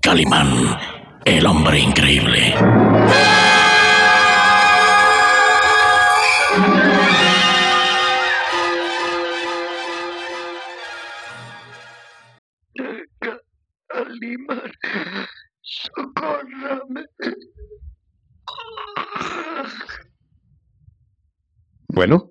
Calimán, el hombre increíble. Calimán, socórrame. ¿Bueno?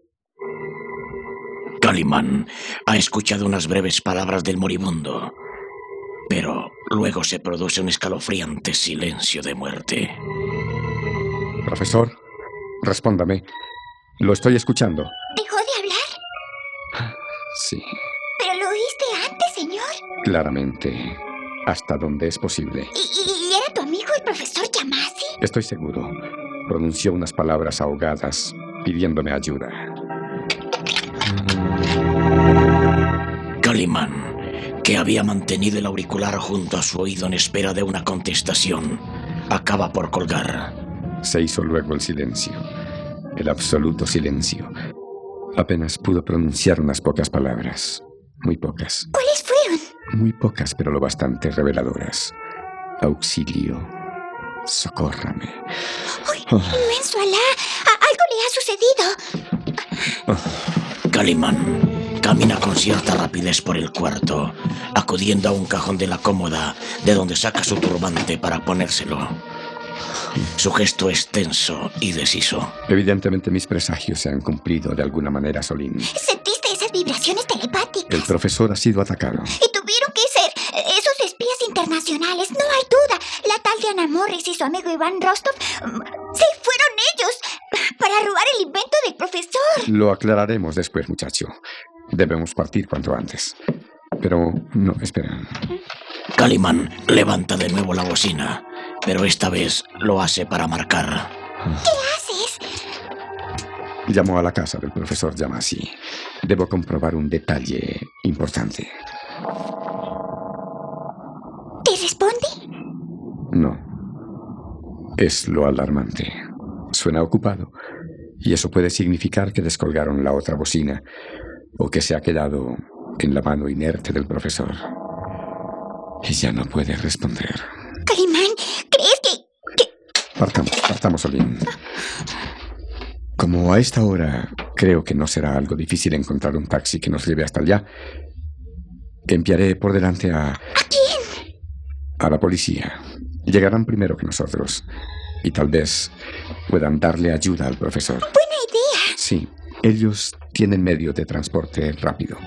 Calimán ha escuchado unas breves palabras del moribundo, pero luego se produce un escalofriante silencio de muerte. Profesor, respóndame. Lo estoy escuchando. ¿Dejó de hablar? Sí, Pero lo oíste antes, señor. claramente. Hasta donde es posible. ¿Y era tu amigo el profesor Yamasi? Estoy seguro. Pronunció unas palabras ahogadas, pidiéndome ayuda. Calimán, que había mantenido el auricular junto a su oído en espera de una contestación, acaba por colgar. Se hizo luego el silencio. El absoluto silencio. Apenas pudo pronunciar unas pocas palabras. Muy pocas. ¿Cuáles fueron? Muy pocas, pero lo bastante reveladoras. Auxilio. Socórrame. ¡Uy! ¡Inmenso Alá! ¡Algo le ha sucedido! Calimán camina con cierta rapidez por el cuarto, acudiendo a un cajón de la cómoda, de donde saca su turbante para ponérselo. Su gesto es tenso y deciso. Evidentemente mis presagios se han cumplido de alguna manera, Solín. ¿Sentiste esas vibraciones telepáticas? El profesor ha sido atacado. Y tuvieron que ser esos espías internacionales, no hay duda. La tal Diana Morris y su amigo Iván Rostov, sí, fueron ellos para robar el invento del profesor. Lo aclararemos después, muchacho. Debemos partir cuanto antes. Pero no, espera. Calimán levanta de nuevo la bocina, pero esta vez lo hace para marcar. ¿Qué haces? Llamó a la casa del profesor Yamasi. Debo comprobar un detalle importante. ¿Te responde? No. Es lo alarmante. Suena ocupado. Y eso puede significar que descolgaron la otra bocina o que se ha quedado en la mano inerte del profesor. Y ya no puede responder. Calimán, ¿crees que...? Partamos, Solín. Como a esta hora creo que no será algo difícil encontrar un taxi que nos lleve hasta allá, enviaré por delante ¿A quién? a la policía. Llegarán primero que nosotros y tal vez puedan darle ayuda al profesor. Buena idea. Sí, ellos tienen medio de transporte rápido.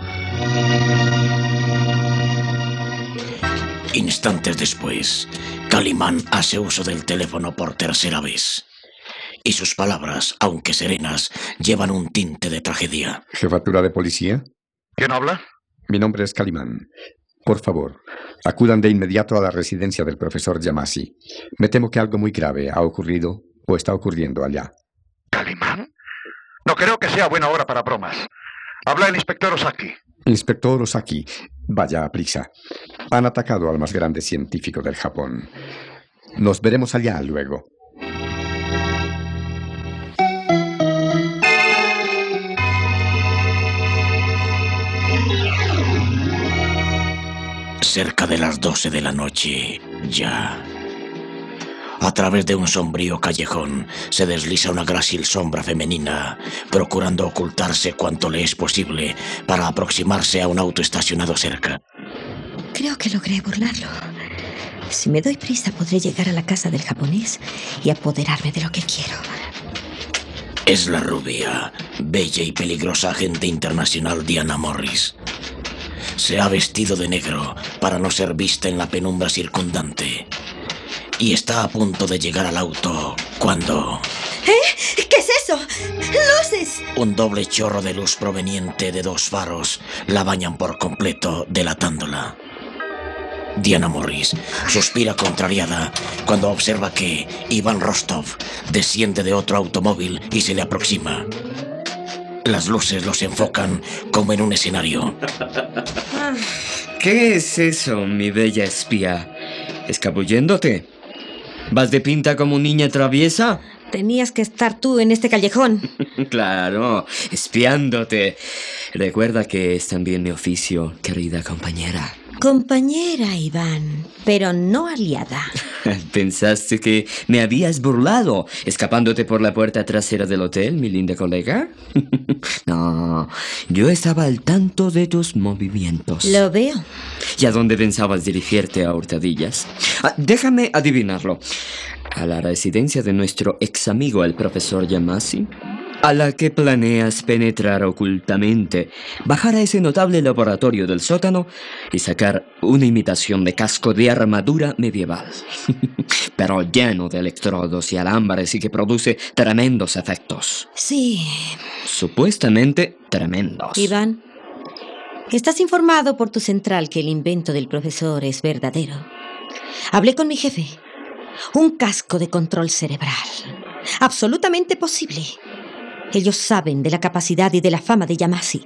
Instantes después, Calimán hace uso del teléfono por tercera vez. Y sus palabras, aunque serenas, llevan un tinte de tragedia. ¿Jefatura de policía? ¿Quién habla? Mi nombre es Calimán. Por favor, acudan de inmediato a la residencia del profesor Yamasi. Me temo que algo muy grave ha ocurrido o está ocurriendo allá. ¿Calimán? No creo que sea buena hora para bromas. Habla el inspector Osaki. Inspector Osaki, vaya a prisa. Han atacado al más grande científico del Japón. Nos veremos allá luego. Cerca de las 12 de la noche, ya. A través de un sombrío callejón se desliza una grácil sombra femenina, procurando ocultarse cuanto le es posible para aproximarse a un auto estacionado cerca. Creo que logré burlarlo. Si me doy prisa, podré llegar a la casa del japonés y apoderarme de lo que quiero. Es la rubia, bella y peligrosa agente internacional Diana Morris. Se ha vestido de negro para no ser vista en la penumbra circundante. Y está a punto de llegar al auto cuando... ¿Eh? ¿Qué es eso? ¡Luces! Un doble chorro de luz proveniente de 2 faros la bañan por completo, delatándola. Diana Morris suspira contrariada cuando observa que Iván Rostov desciende de otro automóvil y se le aproxima. Las luces los enfocan como en un escenario. ¿Qué es eso, mi bella espía? ¿Escabulléndote? ¿Vas de pinta como niña traviesa? Tenías que estar tú en este callejón. Claro, espiándote. Recuerda que es también mi oficio, querida compañera. Compañera, Iván, pero no aliada. ¿Pensaste que me habías burlado escapándote por la puerta trasera del hotel, mi linda colega? No, yo estaba al tanto de tus movimientos. Lo veo. ¿Y a dónde pensabas dirigirte a hurtadillas? Déjame adivinarlo. ¿A la residencia de nuestro ex amigo, el profesor Yamasi? ¿A la que planeas penetrar ocultamente, bajar a ese notable laboratorio del sótano y sacar una imitación de casco de armadura medieval? Pero lleno de electrodos y alambres y que produce tremendos efectos. Sí. Supuestamente tremendos. Iván, ¿estás informado por tu central que el invento del profesor es verdadero? Hablé con mi jefe. Un casco de control cerebral. Absolutamente posible. Ellos saben de la capacidad y de la fama de Yamasi.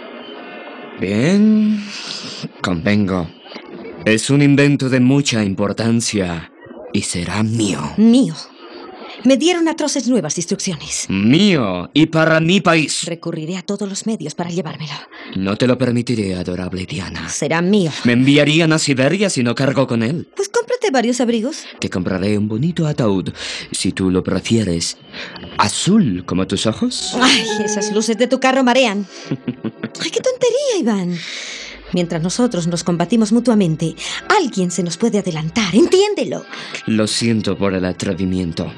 Bien, convengo. Es un invento de mucha importancia y será mío. Mío. Me dieron atroces nuevas instrucciones. Mío y para mi país. Recurriré a todos los medios para llevármelo. No te lo permitiré, adorable Diana. Será mío. Me enviarían a Siberia si no cargo con él. Pues cómprate varios abrigos. Te compraré un bonito ataúd, si tú lo prefieres. Azul, como tus ojos. Ay, esas luces de tu carro marean. Ay, qué tontería, Iván. Mientras nosotros nos combatimos mutuamente, alguien se nos puede adelantar, entiéndelo. Lo siento por el atrevimiento.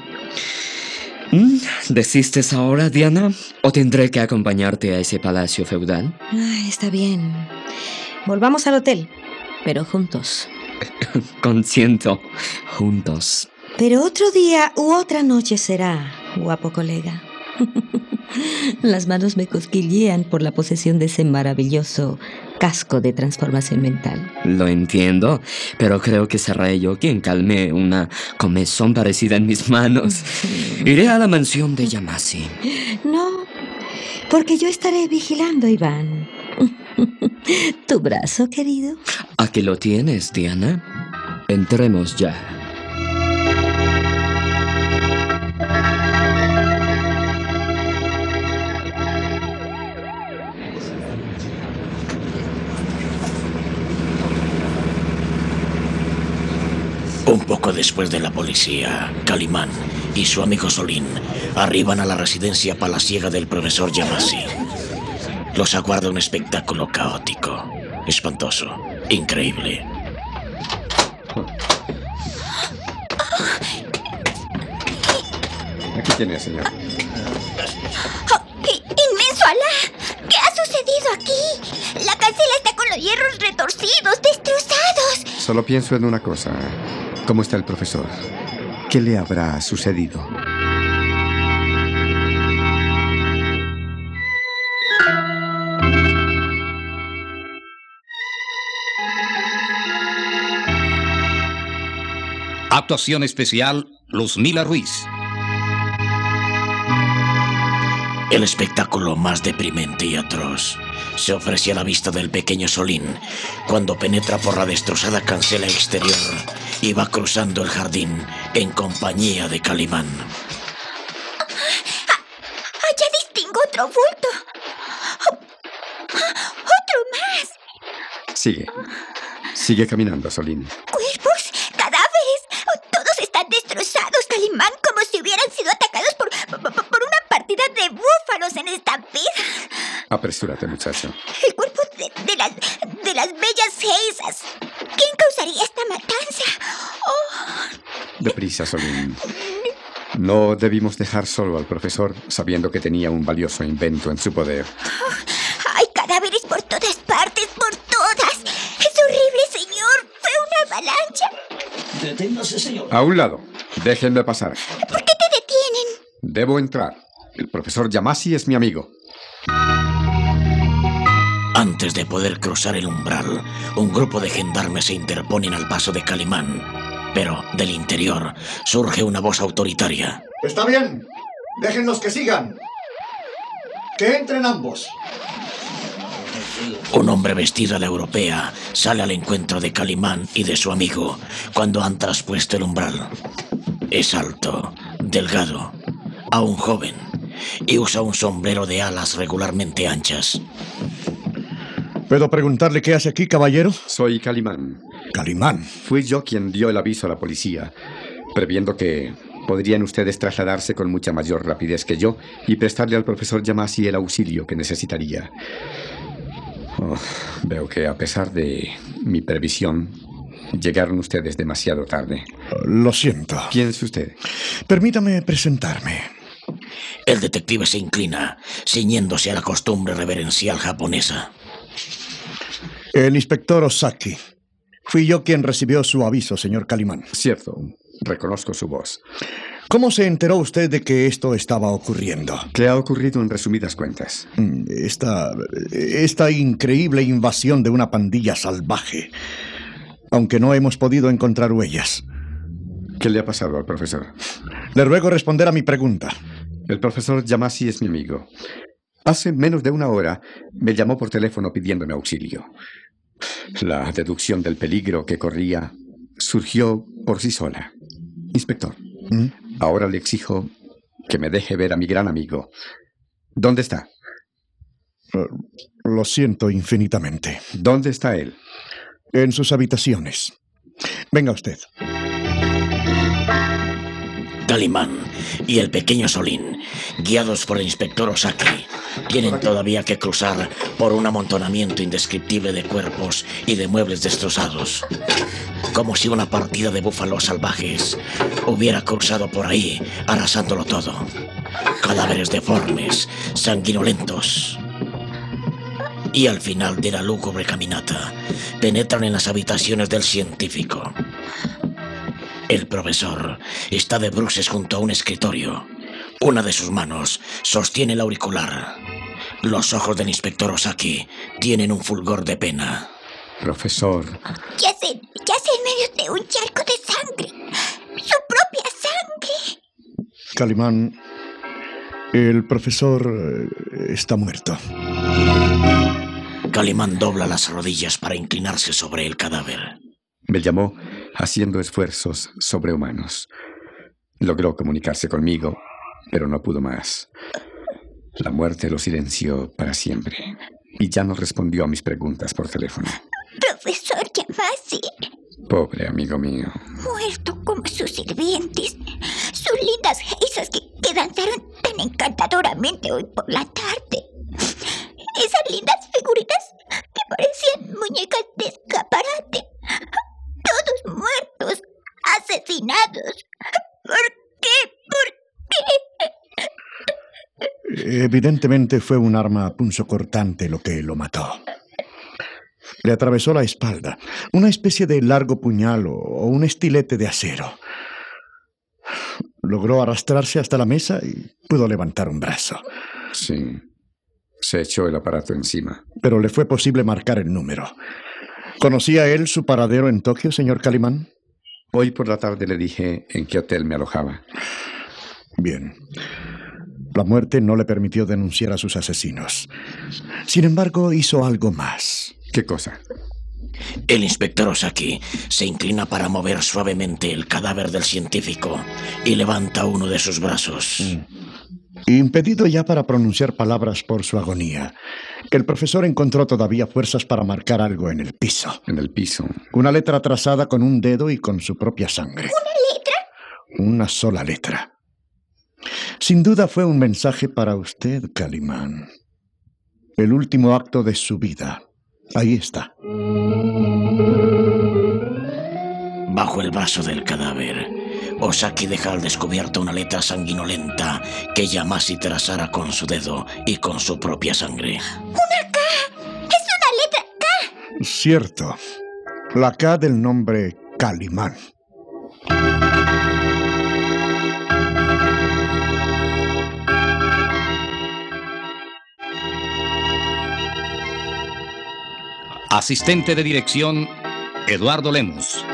¿Desistes ahora, Diana? ¿O tendré que acompañarte a ese palacio feudal? Ay, está bien. Volvamos al hotel, pero juntos. Consiento, juntos. Pero otro día u otra noche será, guapo colega. Las manos me cosquillean por la posesión de ese maravilloso casco de transformación mental. Lo entiendo, pero creo que seré yo quien calme una comezón parecida en mis manos. Iré a la mansión de Yamasi. No, porque yo estaré vigilando, Iván. ¿Tu brazo, querido? ¿A qué lo tienes, Diana? Entremos ya. Un poco después de la policía, Calimán y su amigo Solín arriban a la residencia palaciega del profesor Yamasi. Los aguarda un espectáculo caótico, espantoso, increíble. Aquí tiene, señor. Oh, ¡inmenso Alá! ¿Qué ha sucedido aquí? La cancela está con los hierros retorcidos, destrozados. Solo pienso en una cosa. ¿Cómo está el profesor? ¿Qué le habrá sucedido? Actuación especial, Luzmila Ruiz. El espectáculo más deprimente y atroz se ofrece a la vista del pequeño Solín cuando penetra por la destrozada cancela exterior y va cruzando el jardín en compañía de Calimán. Allá distingo otro bulto. ¡Otro más! Sigue caminando, Solín. ¡Cuerpos! ¡Cadáveres! Todos están destrozados, Calimán, como si hubieran sido atacados por una partida de búfalos en estampida. Apresúrate, muchacho. El cuerpo de las bellas geisas. ¿Quién causaría esta matanza? Oh. Deprisa, Solín. No debimos dejar solo al profesor sabiendo que tenía un valioso invento en su poder. Hay cadáveres por todas partes, por todas. Es horrible, señor. Fue una avalancha. Deténgase, señor. A un lado. Déjenme pasar. ¿Por qué te detienen? Debo entrar. El profesor Yamasi es mi amigo. Antes de poder cruzar el umbral, un grupo de gendarmes se interponen al paso de Calimán. Pero del interior surge una voz autoritaria. Está bien. Déjenlos que sigan. Que entren ambos. Un hombre vestido a la europea sale al encuentro de Calimán y de su amigo cuando han traspuesto el umbral. Es alto, delgado, aún joven, y usa un sombrero de alas regularmente anchas. ¿Puedo preguntarle qué hace aquí, caballero? Soy Calimán. Calimán. Fui yo quien dio el aviso a la policía, previendo que podrían ustedes trasladarse con mucha mayor rapidez que yo y prestarle al profesor Yamasi el auxilio que necesitaría. Veo que a pesar de mi previsión, llegaron ustedes demasiado tarde. Lo siento. ¿Quién es usted? Permítame presentarme. El detective se inclina, ciñéndose a la costumbre reverencial japonesa. El inspector Osaki. Fui yo quien recibió su aviso, señor Calimán. Cierto, reconozco su voz. ¿Cómo se enteró usted de que esto estaba ocurriendo? ¿Qué ha ocurrido en resumidas cuentas? Esta increíble invasión de una pandilla salvaje. Aunque no hemos podido encontrar huellas. ¿Qué le ha pasado al profesor? Le ruego responder a mi pregunta. El profesor Yamasi es mi amigo. Hace menos de una hora me llamó por teléfono pidiéndome auxilio. La deducción del peligro que corría surgió por sí sola. Inspector, ahora le exijo que me deje ver a mi gran amigo. ¿Dónde está? Lo siento infinitamente. ¿Dónde está él? En sus habitaciones. Venga usted. Calimán y el pequeño Solín, guiados por el inspector Osaki, tienen todavía que cruzar por un amontonamiento indescriptible de cuerpos y de muebles destrozados. Como si una partida de búfalos salvajes hubiera cruzado por ahí, arrasándolo todo. Cadáveres deformes, sanguinolentos. Y al final de la lúgubre caminata, penetran en las habitaciones del científico. El profesor está de bruces junto a un escritorio. Una de sus manos sostiene el auricular. Los ojos del inspector Osaki tienen un fulgor de pena. Profesor. Yace en medio de un charco de sangre. ¡Su propia sangre! Calimán, el profesor está muerto. Calimán dobla las rodillas para inclinarse sobre el cadáver. Me llamó haciendo esfuerzos sobrehumanos. Logró comunicarse conmigo, pero no pudo más. La muerte lo silenció para siempre y ya no respondió a mis preguntas por teléfono. Profesor Yamasi. Pobre amigo mío. Muerto como sus sirvientes. Sus lindas geisas que danzaron tan encantadoramente hoy por la tarde. Esas lindas figuritas que parecían muñecas de escaparate. Todos muertos, asesinados. ¿Por qué? Evidentemente fue un arma punzocortante lo que lo mató. Le atravesó la espalda, una especie de largo puñal o un estilete de acero. Logró arrastrarse hasta la mesa y pudo levantar un brazo. Sí, se echó el aparato encima. Pero le fue posible marcar el número. ¿Conocía él su paradero en Tokio, señor Calimán? Hoy por la tarde le dije en qué hotel me alojaba. Bien. La muerte no le permitió denunciar a sus asesinos. Sin embargo, hizo algo más. ¿Qué cosa? El inspector Osaki se inclina para mover suavemente el cadáver del científico y levanta uno de sus brazos. Impedido ya para pronunciar palabras por su agonía, el profesor encontró todavía fuerzas para marcar algo en el piso. ¿En el piso? Una letra trazada con un dedo y con su propia sangre. ¿Una letra? Una sola letra. Sin duda fue un mensaje para usted, Calimán. El último acto de su vida. Ahí está. Bajo el brazo del cadáver, Osaki deja al descubierto una letra sanguinolenta que Yamasi trazara con su dedo y con su propia sangre. ¡Una K! ¡Es una letra K! Cierto. La K del nombre Calimán. Asistente de dirección, Eduardo Lemus.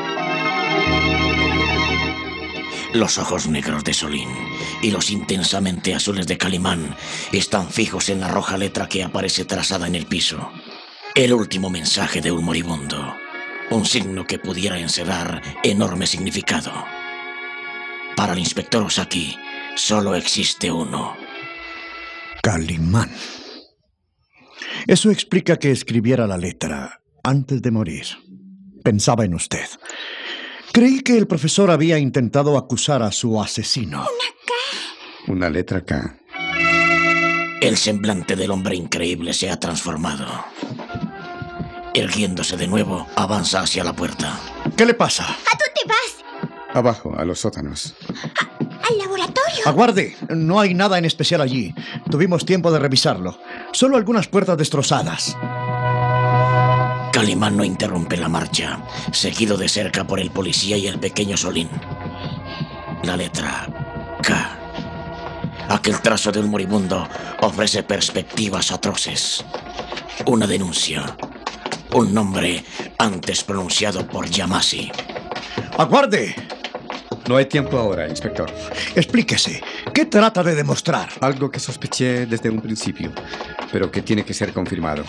Los ojos negros de Solín y los intensamente azules de Calimán están fijos en la roja letra que aparece trazada en el piso. El último mensaje de un moribundo. Un signo que pudiera encerrar enorme significado. Para el inspector Osaki, solo existe uno. Calimán. Eso explica que escribiera la letra antes de morir. Pensaba en usted. Creí que el profesor había intentado acusar a su asesino. Una letra K. El semblante del hombre increíble se ha transformado. Erguiéndose de nuevo, avanza hacia la puerta. ¿Qué le pasa? ¿A dónde vas? Abajo, a los sótanos. ¿Al laboratorio? Aguarde, no hay nada en especial allí. Tuvimos tiempo de revisarlo. Solo algunas puertas destrozadas. Calimán no interrumpe la marcha, seguido de cerca por el policía y el pequeño Solín. La letra K. Aquel trazo de un moribundo ofrece perspectivas atroces. Una denuncia. Un nombre antes pronunciado por Yamasi. ¡Aguarde! No hay tiempo ahora, inspector. Explíquese. ¿Qué trata de demostrar? Algo que sospeché desde un principio, pero que tiene que ser confirmado.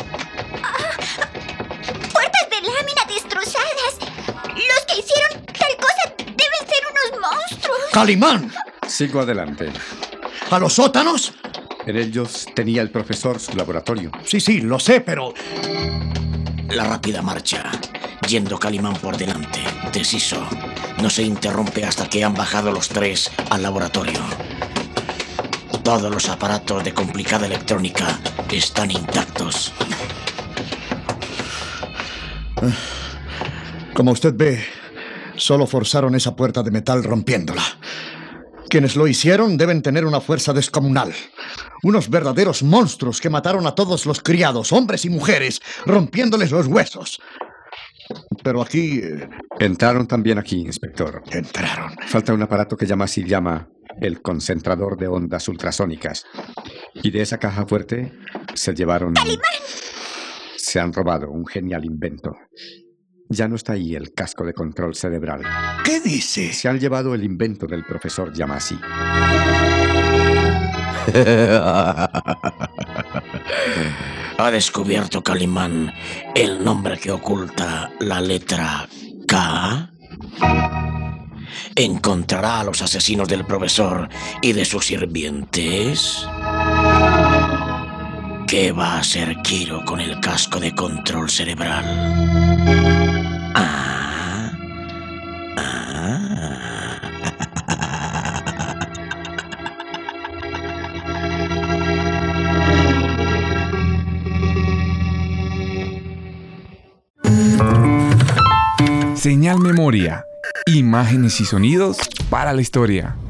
¡Puertas de lámina destrozadas! Los que hicieron tal cosa deben ser unos monstruos. ¡Calimán! Sigo adelante. ¿A los sótanos? En ellos tenía el profesor su laboratorio. Sí, lo sé, pero... La rápida marcha, yendo Calimán por delante, deshizo, no se interrumpe hasta que han bajado los tres al laboratorio. Todos los aparatos de complicada electrónica están intactos. Como usted ve, solo forzaron esa puerta de metal rompiéndola. Quienes lo hicieron deben tener una fuerza descomunal. Unos verdaderos monstruos que mataron a todos los criados, hombres y mujeres, rompiéndoles los huesos. Pero aquí... Entraron también aquí, inspector. Entraron. Falta un aparato que Yamasi llama el concentrador de ondas ultrasónicas. Y de esa caja fuerte se llevaron... ¡Calimán! Se han robado un genial invento. Ya no está ahí el casco de control cerebral. ¿Qué dice? Se han llevado el invento del profesor Yamasi. Ha descubierto Calimán el nombre que oculta la letra K. ¿Encontrará a los asesinos del profesor y de sus sirvientes? ¿Qué va a hacer Kiro con el casco de control cerebral? Señal Memoria. Imágenes y sonidos para la historia.